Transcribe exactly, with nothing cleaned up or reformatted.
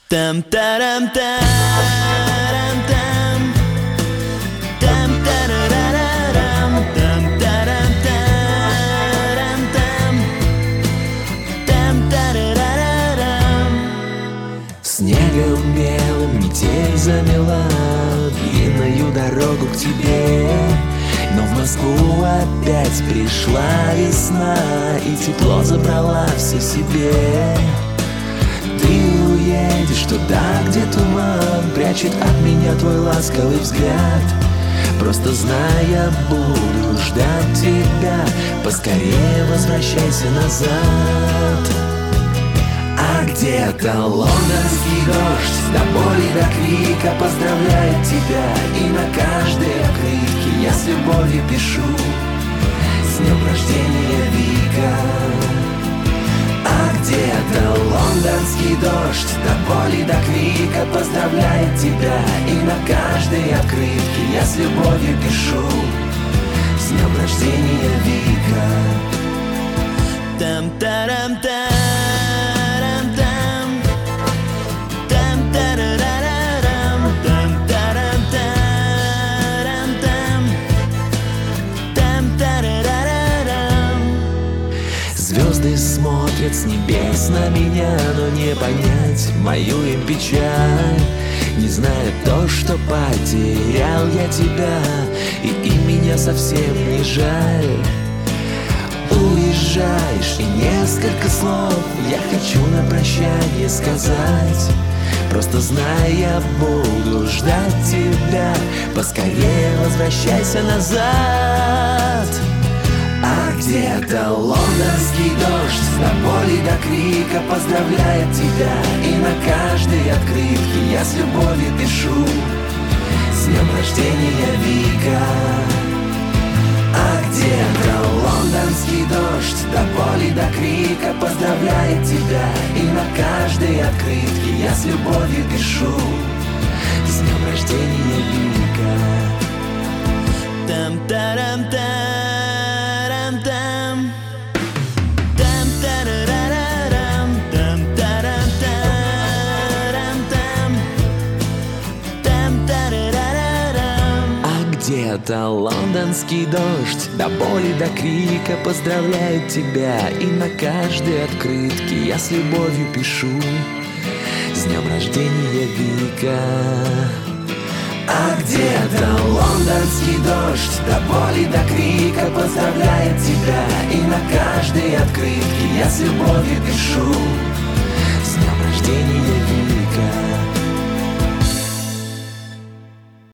Там тарам тарам там там тарарарам там тарам тарам там там тарарарам. Снегом белым метель замела длинную дорогу к тебе, но в Москву опять пришла весна, и тепло забрала все себе. Ты уедешь туда, где туман прячет от меня твой ласковый взгляд. Просто знай, я буду ждать тебя, поскорее возвращайся назад. А где-то лондонский дождь до боли, до крика поздравляет тебя, и на каждой открытке я с любовью пишу: с днем рождения, Вика. А где-то лондонский дождь до боли, до крика поздравляет тебя, и на каждой открытке я с любовью пишу: с днем рождения, Вика. Там тарам тарам там там тарарарам там тарам тарам там там тарарарам. Звезды смотрят с небес на меня, но не понять мою им печаль, не зная то, что потерял я тебя, и им меня совсем не жаль. Уезжаешь, и несколько слов я хочу на прощание сказать. Просто знай, я буду ждать тебя, поскорее возвращайся назад. А где-то лондонский дождь до боли, до крика поздравляет тебя, и на каждой открытке я с любовью пишу: с днем рождения, Вика. А где-то лондонский дождь до боли, до крика поздравляет тебя, и на каждой открытке я с любовью пишу: с днем рождения, Вика. Там тарам тарам там там тарарарам там тарам тарам там там тарарарам. А где-то лондонский дождь до боли, до крика поздравляет тебя, и на каждой открытке я с любовью пишу: с днем рождения, Вика. А где-то лондонский дождь до боли, до крика поздравляет тебя, и на каждой открытке я с любовью пишу: с днем рождения, Вика.